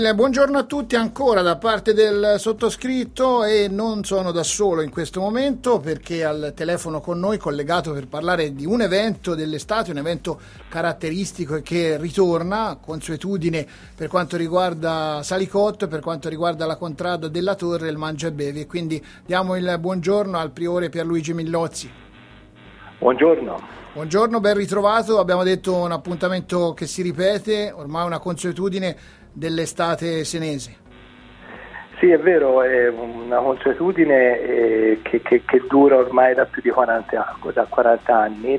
Buongiorno a tutti ancora da parte del sottoscritto, e non sono da solo in questo momento perché al telefono con noi, collegato per parlare di un evento dell'estate, un evento caratteristico e che ritorna, consuetudine per quanto riguarda Salicotto e per quanto riguarda la contrada della Torre, il Mangia e Bevi, e quindi diamo il buongiorno al priore Pierluigi Millozzi. Buongiorno. Buongiorno, ben ritrovato. Abbiamo detto un appuntamento che si ripete, ormai una consuetudine dell'estate senese. Sì, è vero, è una consuetudine che dura ormai da più di 40 anni,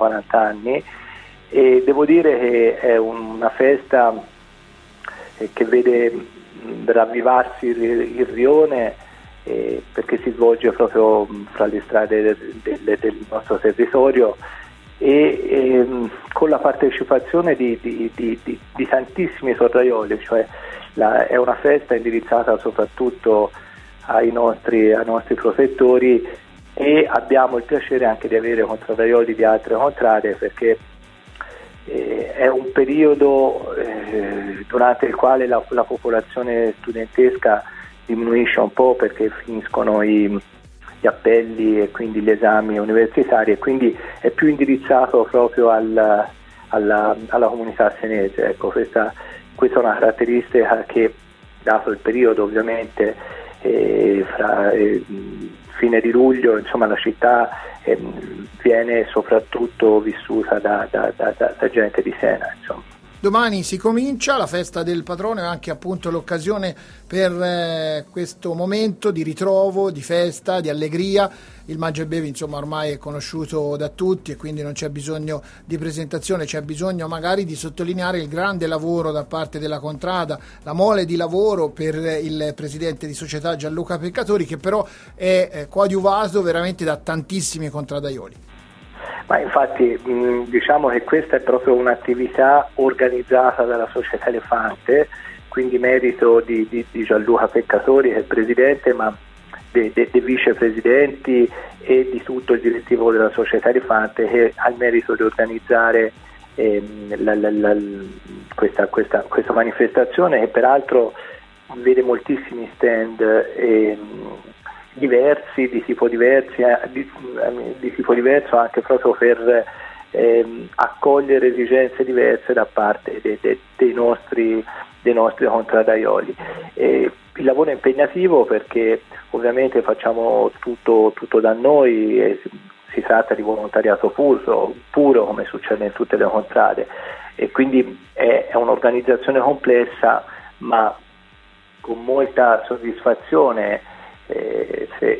e devo dire che è una festa che vede ravvivarsi il rione, perché si svolge proprio fra le strade del nostro territorio e con la partecipazione di tantissimi torraioli, cioè è una festa indirizzata soprattutto ai nostri protettori, e abbiamo il piacere anche di avere torraioli di altre contrade, perché è un periodo durante il quale la popolazione studentesca diminuisce un po', perché finiscono gli appelli e quindi gli esami universitari, e quindi è più indirizzato proprio alla comunità senese. Ecco, questa è una caratteristica che, dato il periodo ovviamente, fra fine di luglio, insomma, la città viene soprattutto vissuta da gente di Siena, insomma. Domani si comincia la festa del patrono, e anche appunto l'occasione per questo momento di ritrovo, di festa, di allegria. Il Mangia e Bevi, insomma, ormai è conosciuto da tutti e quindi non c'è bisogno di presentazione, c'è bisogno magari di sottolineare il grande lavoro da parte della contrada, la mole di lavoro per il presidente di società Gianluca Peccatori, che però è coadiuvato veramente da tantissimi contradaioli. Ma infatti diciamo che questa è proprio un'attività organizzata dalla Società Elefante, quindi merito di Gianluca Peccatori, che è il presidente, ma dei vicepresidenti e di tutto il direttivo della Società Elefante, che ha il merito di organizzare questa manifestazione, che peraltro vede moltissimi stand diversi, di tipo diverso, anche proprio per accogliere esigenze diverse da parte dei nostri contradaioli. Il lavoro è impegnativo perché ovviamente facciamo tutto da noi, e si tratta di volontariato puro, come succede in tutte le contrade, e quindi è un'organizzazione complessa, ma con molta soddisfazione. Se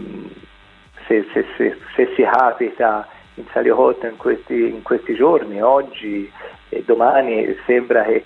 si capita in Salicotto in questi giorni, oggi e domani, sembra che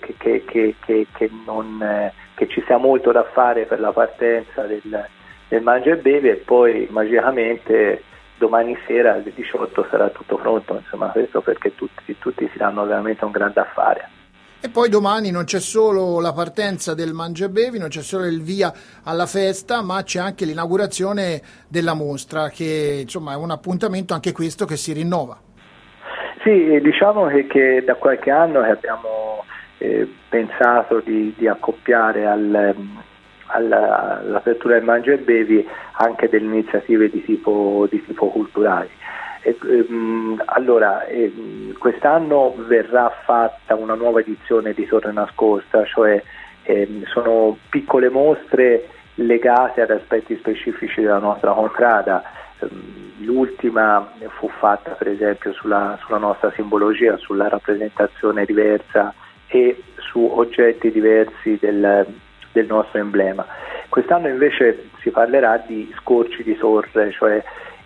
ci sia molto da fare per la partenza del Mangia e Bevi, e poi magicamente domani sera alle 18 sarà tutto pronto, insomma, questo perché tutti si danno veramente un grande affare. E poi domani non c'è solo la partenza del Mangia e Bevi, non c'è solo il via alla festa, ma c'è anche l'inaugurazione della mostra, che insomma è un appuntamento anche questo che si rinnova. Sì, diciamo che da qualche anno abbiamo pensato di accoppiare all'apertura del Mangia e Bevi anche delle iniziative di tipo culturali. Allora, quest'anno verrà fatta una nuova edizione di Torre Nascosta, cioè sono piccole mostre legate ad aspetti specifici della nostra contrada. L'ultima fu fatta per esempio sulla nostra simbologia, sulla rappresentazione diversa e su oggetti diversi del nostro emblema. Quest'anno invece si parlerà di scorci di torre, cioè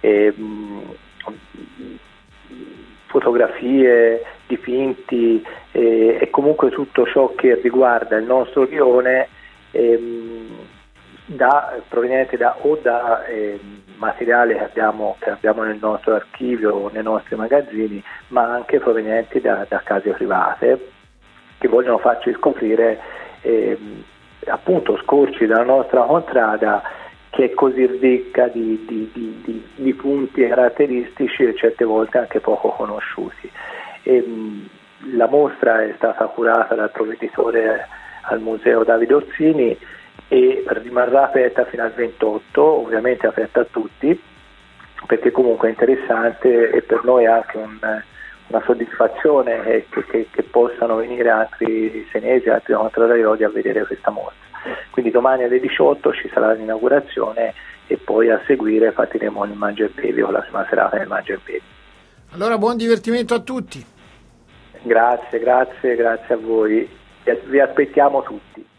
fotografie, dipinti e comunque tutto ciò che riguarda il nostro rione, proveniente da materiale che abbiamo nel nostro archivio o nei nostri magazzini, ma anche provenienti da case private che vogliono farci scoprire appunto scorci della nostra contrada, che è così ricca di punti caratteristici e certe volte anche poco conosciuti. La mostra è stata curata dal provveditore al Museo Davide Orsini, e rimarrà aperta fino al 28, ovviamente aperta a tutti, perché comunque è interessante e per noi è anche una soddisfazione che possano venire altri senesi, altri contraraioli a vedere questa mostra. Quindi domani alle 18 ci sarà l'inaugurazione e poi a seguire partiremo il Mangia e Bevi, con la prima serata del Mangia e Bevi. Allora buon divertimento a tutti. Grazie a voi, vi aspettiamo tutti.